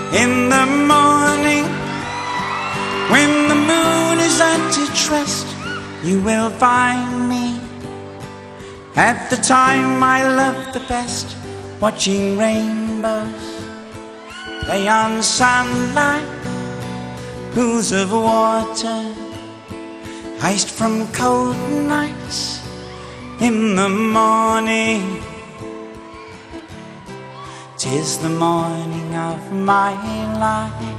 In the morning, when the moon is at its rest, you will find me at the time I love the best, watching rainbows play on sunlight, pools of water iced from cold nights. In the morning, 'tis the morning of my life.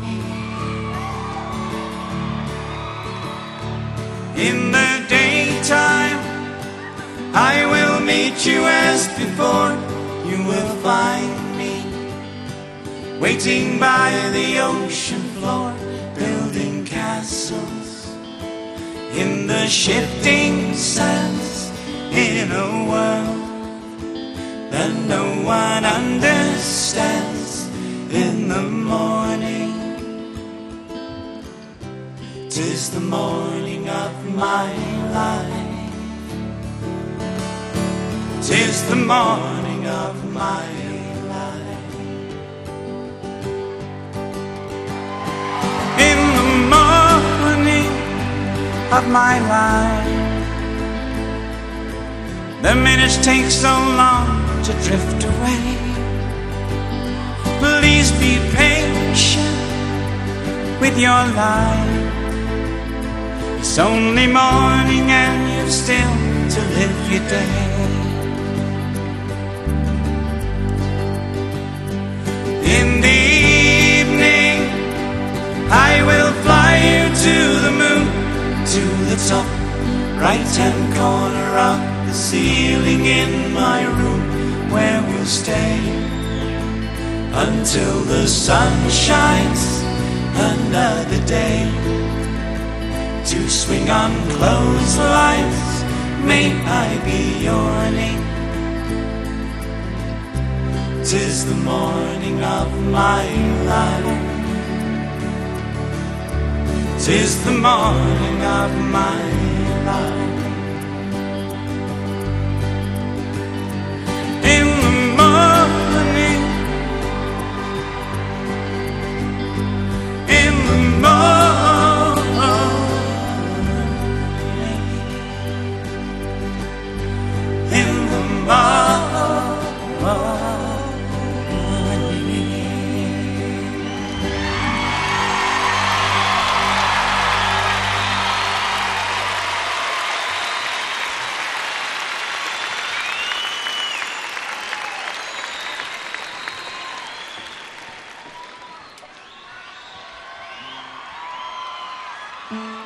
In the daytime, I will meet you as before. You will find me waiting by the ocean floor, building castles in the shifting sands, in a world that no one understands. In the morning, 'tis the morning of my life. 'Tis the morning of my life. In the morning of my life, the minutes take so long to drift away. Please be patient with your life. It's only morning and you've still to live your day. In the evening, I will fly you to the moon, to the top right-hand corner of the ceiling in my room, where we'll stay until the sun shines another day. To swing on clotheslines, may I be yawning. 'Tis the morning of my life. 'Tis the morning of my life. In the morning, in the morning, in the morning. Mm-hmm.